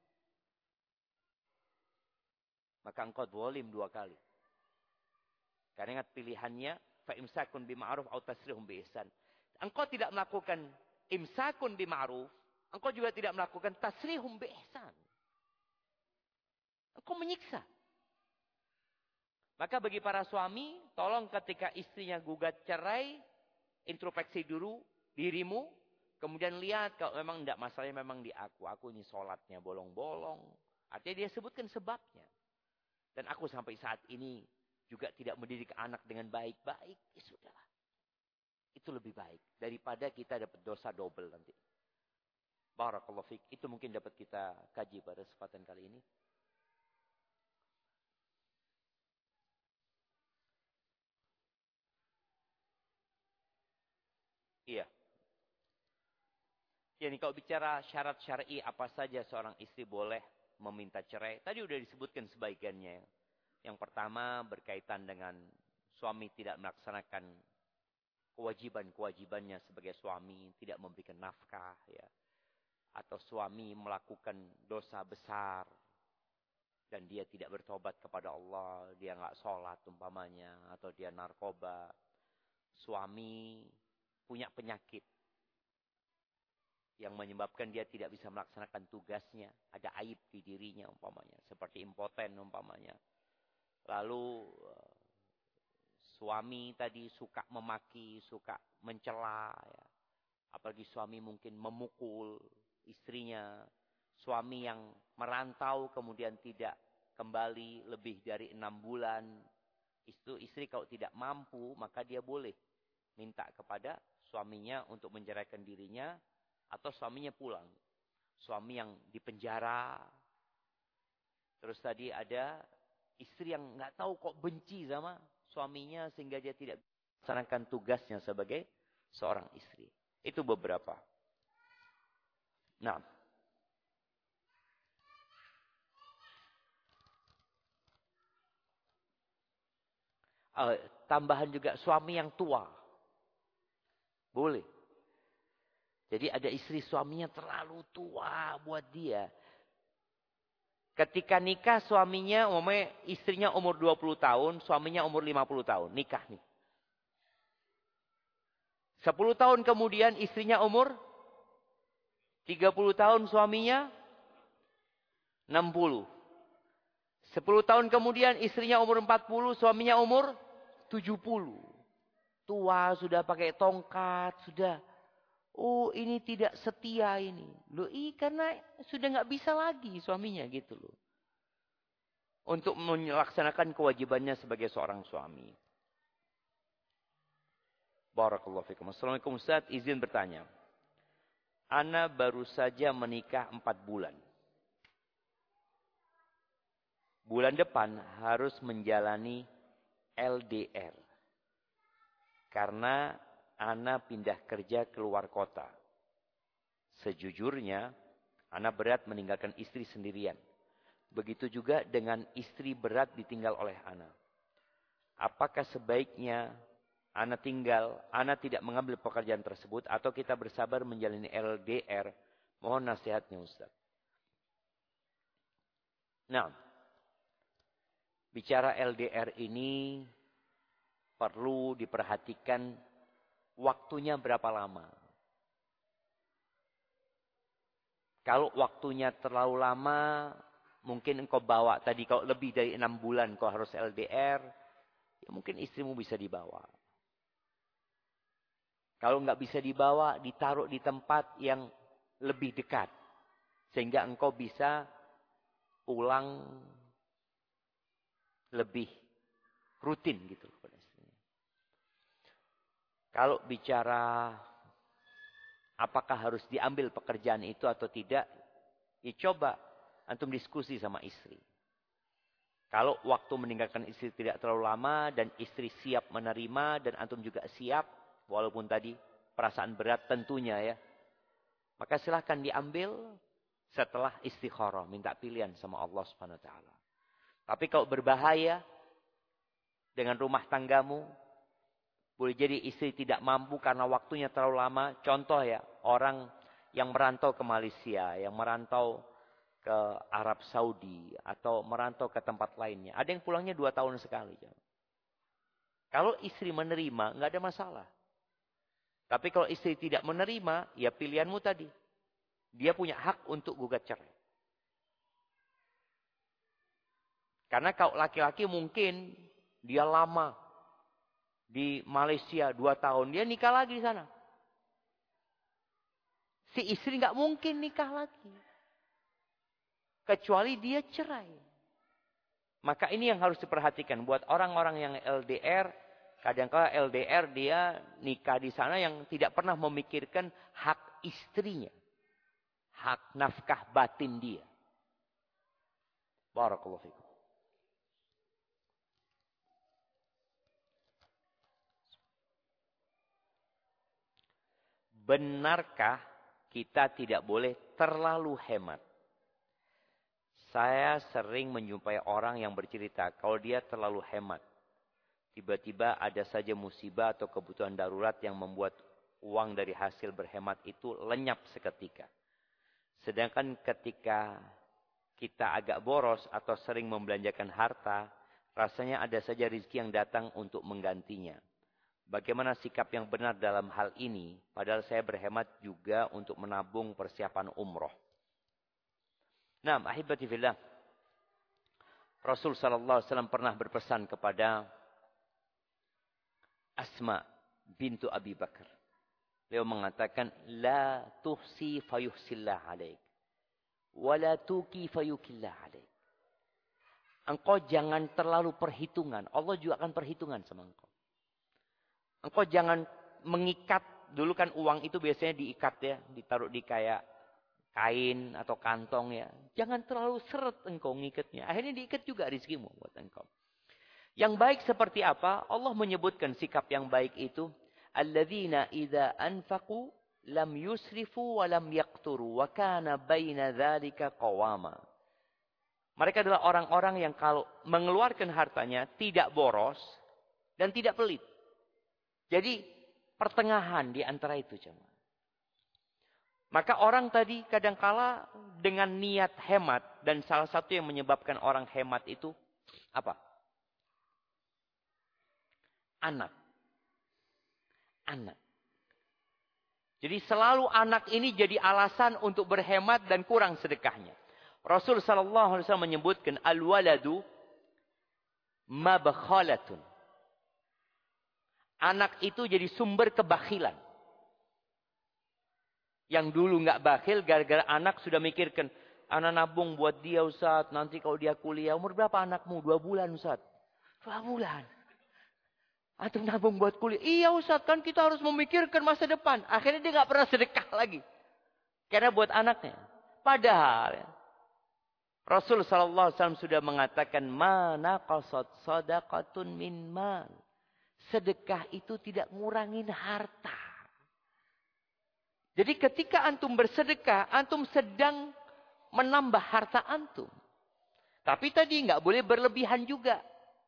Maka engkau zalim dua kali. Karena ingat pilihannya, fa imsakun bima'ruf au tasrihum biihsan. Engkau tidak melakukan imsakun bima'ruf, engkau juga tidak melakukan tasrihum biihsan. Engkau menyiksa. Maka bagi para suami, tolong ketika istrinya gugat cerai, introspeksi dulu dirimu, kemudian lihat kalau memang tidak masalahnya memang di aku, aku ini sholatnya bolong-bolong. Artinya dia sebutkan sebabnya. Dan aku sampai saat ini juga tidak mendidik anak dengan baik-baik. Ya sudahlah. Itu lebih baik. Daripada kita dapat dosa double nanti. Barakallahu fiik. Itu mungkin dapat kita kaji pada kesempatan kali ini. Iya. Jadi kalau bicara syarat syar'i apa saja seorang istri boleh meminta cerai. Tadi sudah disebutkan sebagiannya. Yang pertama berkaitan dengan suami tidak melaksanakan kewajiban-kewajibannya sebagai suami. Tidak memberikan nafkah. Ya. Atau suami melakukan dosa besar. Dan dia tidak bertobat kepada Allah. Dia nggak sholat umpamanya. Atau dia narkoba. Suami punya penyakit. Yang menyebabkan dia tidak bisa melaksanakan tugasnya. Ada aib di dirinya umpamanya. Seperti impoten umpamanya. Lalu suami tadi suka memaki, suka mencela. Ya. Apalagi suami mungkin memukul istrinya. Suami yang merantau kemudian tidak kembali lebih dari enam bulan. Itu istri kalau tidak mampu maka dia boleh minta kepada suaminya untuk menceraikan dirinya. Atau suaminya pulang. Suami yang dipenjara. Terus tadi ada istri yang nggak tahu kok benci sama suaminya. Sehingga dia tidak melaksanakan tugasnya sebagai seorang istri. Itu beberapa. Nah. Uh, tambahan juga suami yang tua. Boleh. Jadi ada istri suaminya terlalu tua buat dia. Ketika nikah suaminya, umumnya istrinya umur dua puluh tahun, suaminya umur lima puluh tahun. Nikah nih. sepuluh tahun kemudian istrinya umur tiga puluh tahun, suaminya enam puluh. sepuluh tahun kemudian istrinya umur empat puluh, suaminya umur tujuh puluh. Tua, sudah pakai tongkat, sudah... Oh ini tidak setia ini. Loh iya karena sudah nggak bisa lagi suaminya gitu loh. Untuk melaksanakan kewajibannya sebagai seorang suami. Barakallahu fikum. Assalamualaikum Ustaz, izin bertanya. Ana baru saja menikah empat bulan. Bulan depan harus menjalani L D R. Karena Ana pindah kerja keluar kota. Sejujurnya, Ana berat meninggalkan istri sendirian. Begitu juga dengan istri berat ditinggal oleh Ana. Apakah sebaiknya Ana tinggal, Ana tidak mengambil pekerjaan tersebut, atau kita bersabar menjalani L D R? Mohon nasihatnya Ustaz. Nah, bicara L D R ini perlu diperhatikan waktunya berapa lama. Kalau waktunya terlalu lama, mungkin engkau bawa tadi, kalau lebih dari enam bulan kau harus L D R, ya mungkin istrimu bisa dibawa. Kalau nggak bisa dibawa, ditaruh di tempat yang lebih dekat. Sehingga engkau bisa pulang lebih rutin gitu. Kalau bicara apakah harus diambil pekerjaan itu atau tidak, ya coba antum diskusi sama istri. Kalau waktu meninggalkan istri tidak terlalu lama dan istri siap menerima dan antum juga siap, walaupun tadi perasaan berat tentunya ya, maka silahkan diambil setelah istikharah, minta pilihan sama Allah Subhanahu Wa Taala. Tapi kalau berbahaya dengan rumah tanggamu, boleh jadi istri tidak mampu karena waktunya terlalu lama. Contoh ya, orang yang merantau ke Malaysia, yang merantau ke Arab Saudi, atau merantau ke tempat lainnya. Ada yang pulangnya dua tahun sekali. Kalau istri menerima, nggak ada masalah. Tapi kalau istri tidak menerima, ya pilihanmu tadi. Dia punya hak untuk gugat cerai. Karena kalau laki-laki mungkin dia lama di Malaysia dua tahun, dia nikah lagi di sana. Si istri nggak mungkin nikah lagi, kecuali dia cerai. Maka ini yang harus diperhatikan buat orang-orang yang L D R. Kadang-kala L D R dia nikah di sana yang tidak pernah memikirkan hak istrinya, hak nafkah batin dia. Barakallahu fikum. Benarkah kita tidak boleh terlalu hemat? Saya sering menjumpai orang yang bercerita kalau dia terlalu hemat. Tiba-tiba ada saja musibah atau kebutuhan darurat yang membuat uang dari hasil berhemat itu lenyap seketika. Sedangkan ketika kita agak boros atau sering membelanjakan harta, rasanya ada saja rezeki yang datang untuk menggantinya. Bagaimana sikap yang benar dalam hal ini? Padahal saya berhemat juga untuk menabung persiapan umroh. Nah, ahibati fillah. Rasul sallallahu alaihi wasallam pernah berpesan kepada Asma bintu Abi Bakar. Beliau mengatakan, la tuhsi fayuhsillah alaik. Wa la tuki fayukillah alaik. Engkau jangan terlalu perhitungan. Allah juga akan perhitungan sama engkau. Engkau jangan mengikat. Dulu kan uang itu biasanya diikat ya. Ditaruh di kayak kain atau kantong ya. Jangan terlalu seret engkau ngikatnya. Akhirnya diikat juga rezekimu buat engkau. Yang baik seperti apa? Allah menyebutkan sikap yang baik itu. Alladzina idza anfaqu lam yusrifu wa lam yaqturu. Wa kana baina dzalika qawama. Mereka adalah orang-orang yang kalau mengeluarkan hartanya tidak boros dan tidak pelit. Jadi pertengahan di antara itu jemaah. Maka orang tadi kadangkala dengan niat hemat, dan salah satu yang menyebabkan orang hemat itu apa? Anak. Anak. Jadi selalu anak ini jadi alasan untuk berhemat dan kurang sedekahnya. Rasul sallallahu alaihi wasallam menyebutkan al-waladu mabkhalatun. Anak itu jadi sumber kebakhilan. Yang dulu nggak bakhil, gara-gara anak sudah mikirkan. Anak nabung buat dia Ustaz. Nanti kalau dia kuliah. Umur berapa anakmu? Dua bulan Ustaz. Dua bulan. Atau nabung buat kuliah. Iya Ustaz, kan kita harus memikirkan masa depan. Akhirnya dia nggak pernah sedekah lagi. Karena buat anaknya. Padahal. Ya, Rasul sallallahu alaihi wasallam sudah mengatakan. Ma naqasat sadaqatun min mal. Sedekah itu tidak ngurangin harta. Jadi ketika antum bersedekah, antum sedang menambah harta antum. Tapi tadi nggak boleh berlebihan juga.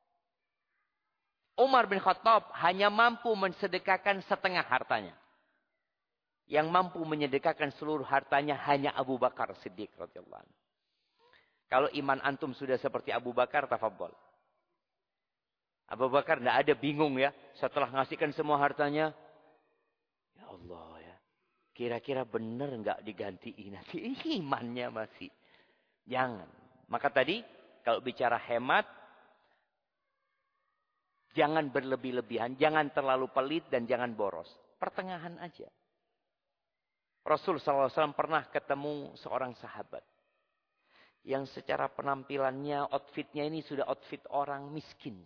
Umar bin Khattab hanya mampu mensedekahkan setengah hartanya. Yang mampu menyedekahkan seluruh hartanya hanya Abu Bakar Siddiq radhiyallahu anhu. Kalau iman antum sudah seperti Abu Bakar, tafadhol. Abu Bakar tidak ada bingung ya. Setelah ngasihkan semua hartanya. Ya Allah ya. Kira-kira benar nggak digantiin nanti imannya masih. Jangan. Maka tadi kalau bicara hemat, jangan berlebih-lebihan, jangan terlalu pelit dan jangan boros. Pertengahan aja. Rasul sallallahu alaihi wasallam pernah ketemu seorang sahabat yang secara penampilannya, outfitnya ini sudah outfit orang miskin.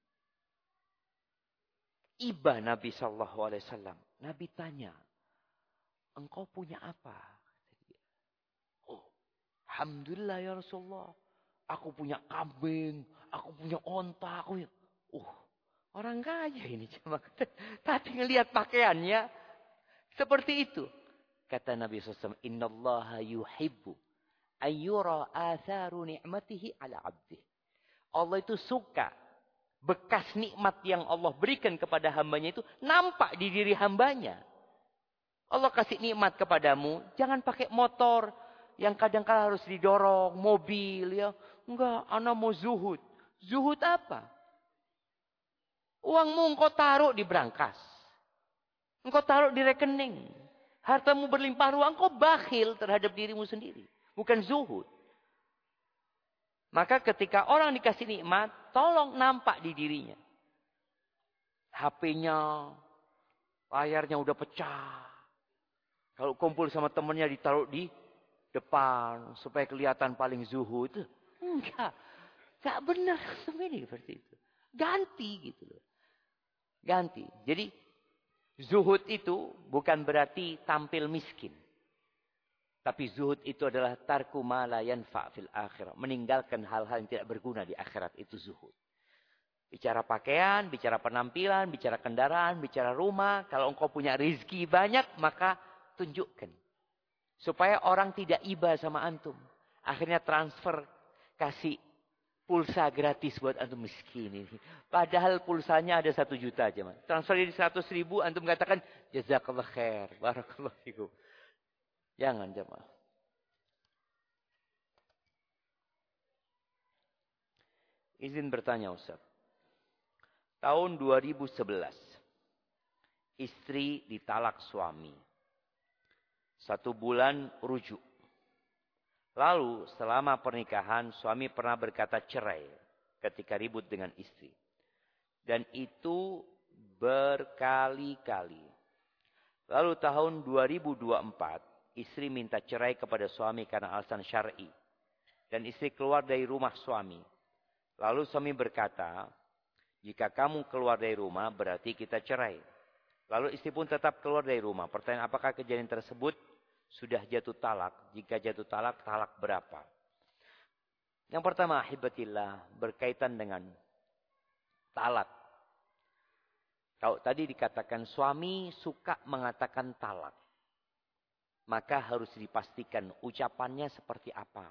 Iba Nabi sallallahu alaihi wasallam. Nabi tanya, engkau punya apa? Oh, alhamdulillah ya Rasulullah. Aku punya kambing, aku punya onta, aku punya... Uh, orang kaya ini cuma. Tapi ngelihat pakaiannya seperti itu. Kata Nabi sallallahu alaihi wasallam, innallaha yuhibbu ayyura atharu ni'matihi ala abdih. Allah itu suka bekas nikmat yang Allah berikan kepada hambanya itu nampak di diri hambanya. Allah kasih nikmat kepadamu, jangan pakai motor yang kadang-kadang harus didorong, mobil ya. Enggak, ana mau zuhud. Zuhud apa? Uangmu engkau taruh di brankas. Engkau taruh di rekening. Hartamu berlimpah ruah, engkau bakhil terhadap dirimu sendiri. Bukan zuhud. Maka ketika orang dikasih nikmat, tolong nampak di dirinya. H P-nya, layarnya udah pecah. Kalau kumpul sama temennya ditaruh di depan. Supaya kelihatan paling zuhud. Enggak. Enggak benar sebenarnya seperti itu. Ganti gitu loh. Ganti. Jadi zuhud itu bukan berarti tampil miskin. Tapi zuhud itu adalah tarku ma la yanfa' fil akhirah. Meninggalkan hal-hal yang tidak berguna di akhirat. Itu zuhud. Bicara pakaian, bicara penampilan, bicara kendaraan, bicara rumah. Kalau engkau punya rezeki banyak, maka tunjukkan. Supaya orang tidak iba sama antum. Akhirnya transfer, kasih pulsa gratis buat antum miskin ini. Padahal pulsanya ada satu juta aja. Man. Transfer di seratus ribu, antum katakan, jazakallah khair, barakallah fikum. Jangan jemaah. Izin bertanya Ustaz. Tahun dua ribu sebelas. Istri ditalak suami. Satu bulan rujuk. Lalu selama pernikahan suami pernah berkata cerai. Ketika ribut dengan istri. Dan itu berkali-kali. Lalu tahun dua ribu dua puluh empat. Istri minta cerai kepada suami karena alasan syar'i. Dan istri keluar dari rumah suami. Lalu suami berkata, jika kamu keluar dari rumah berarti kita cerai. Lalu istri pun tetap keluar dari rumah. Pertanyaan, apakah kejadian tersebut sudah jatuh talak? Jika jatuh talak, talak berapa? Yang pertama, ahibatillah, berkaitan dengan talak. Kalau tadi dikatakan suami suka mengatakan talak. Maka harus dipastikan ucapannya seperti apa.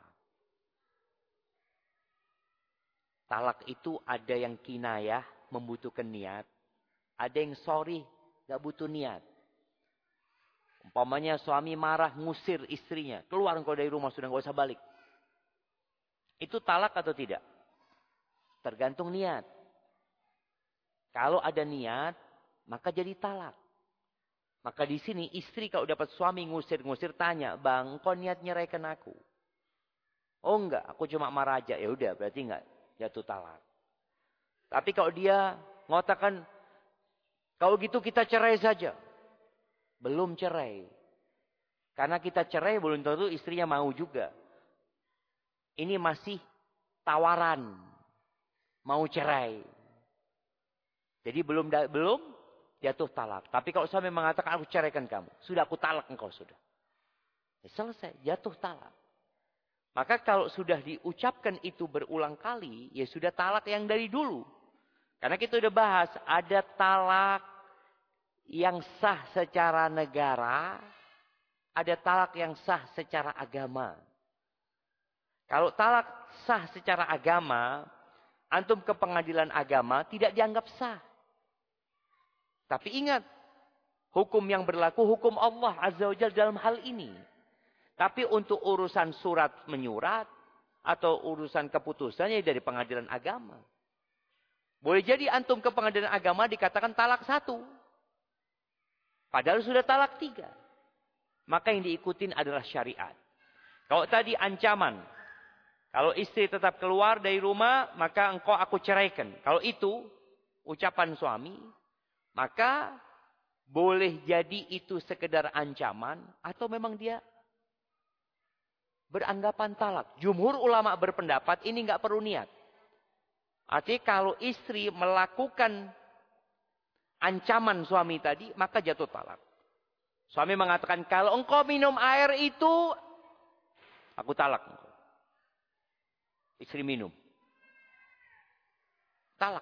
Talak itu ada yang kinayah, membutuhkan niat. Ada yang sorry, gak butuh niat. Umpamanya suami marah, ngusir istrinya. Keluar engkau dari rumah, sudah gak usah balik. Itu talak atau tidak? Tergantung niat. Kalau ada niat, maka jadi talak. Maka di sini istri kalau dapat suami ngusir-ngusir tanya, bang, kau niat nyeraikan aku? Oh enggak, aku cuma marah aja. Ya udah, berarti enggak jatuh talak. Tapi kalau dia mengatakan, kalau gitu kita cerai saja. Belum cerai. Karena kita cerai belum tentu istrinya mau juga. Ini masih tawaran. Mau cerai. Jadi belum belum jatuh talak. Tapi kalau suami mengatakan aku ceraikan kamu. Sudah aku talak engkau sudah. Ya selesai. Jatuh talak. Maka kalau sudah diucapkan itu berulang kali. Ya sudah talak yang dari dulu. Karena kita sudah bahas. Ada talak yang sah secara negara. Ada talak yang sah secara agama. Kalau talak sah secara agama. Antum ke pengadilan agama tidak dianggap sah. Tapi ingat, hukum yang berlaku hukum Allah Azza wa Jalla dalam hal ini. Tapi untuk urusan surat menyurat atau urusan keputusannya dari pengadilan agama. Boleh jadi antum ke pengadilan agama dikatakan talak satu. Padahal sudah talak tiga. maka yang diikutin adalah syariat. Kalau tadi ancaman, kalau istri tetap keluar dari rumah, maka engkau aku ceraikan. Kalau itu ucapan suami, maka boleh jadi itu sekedar ancaman atau memang dia beranggapan talak. Jumhur ulama berpendapat ini nggak perlu niat. Artinya kalau istri melakukan ancaman suami tadi, maka jatuh talak. Suami mengatakan, kalau engkau minum air itu, aku talak engkau. Istri minum. Talak.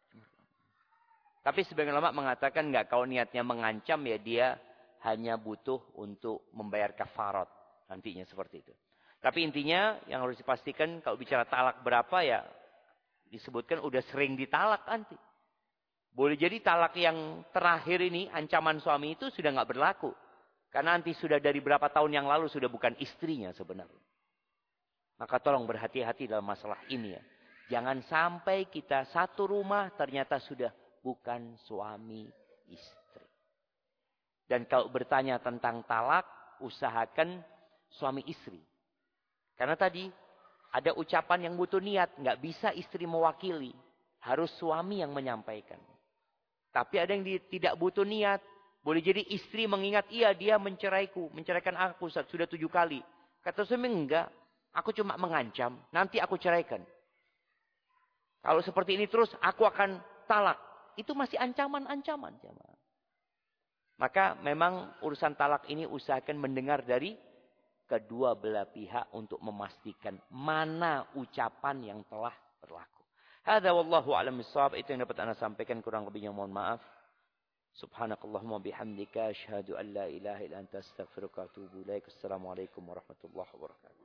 Tapi sebagian ulama mengatakan enggak, kalau niatnya mengancam ya dia hanya butuh untuk membayar kafarat. Nantinya seperti itu. Tapi intinya yang harus dipastikan kalau bicara talak berapa ya disebutkan udah sering ditalak nanti. Boleh jadi talak yang terakhir ini, ancaman suami itu sudah nggak berlaku. Karena nanti sudah dari berapa tahun yang lalu sudah bukan istrinya sebenarnya. Maka tolong berhati-hati dalam masalah ini ya. Jangan sampai kita satu rumah ternyata sudah bukan suami istri. Dan kalau bertanya tentang talak, usahakan suami istri. Karena tadi ada ucapan yang butuh niat. Nggak bisa istri mewakili. Harus suami yang menyampaikan. Tapi ada yang di, tidak butuh niat. Boleh jadi istri mengingat, iya dia menceraiku. Menceraikan aku sudah tujuh kali. Kata suami, enggak. Aku cuma mengancam. Nanti aku ceraikan. Kalau seperti ini terus, aku akan talak. Itu masih ancaman-ancaman. Maka memang urusan talak ini usahakan mendengar dari kedua belah pihak untuk memastikan mana ucapan yang telah berlaku. Hadza wallahu a'lam bissawab. Itu yang dapat Anda sampaikan, kurang lebihnya mohon maaf. Subhanakallahumma bihamdika asyhadu an la ilaha illa anta astaghfiruka wa atubu ilaik. Assalamualaikum warahmatullahi wabarakatuh.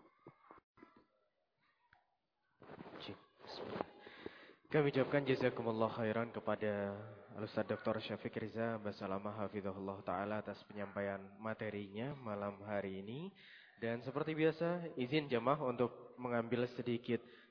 Kami ucapkan jazakumullah khairan kepada Al-Ustaz Doktor Syafiq Riza Basalamah hafizahullah taala atas penyampaian materinya malam hari ini. Dan seperti biasa izin jamaah untuk mengambil sedikit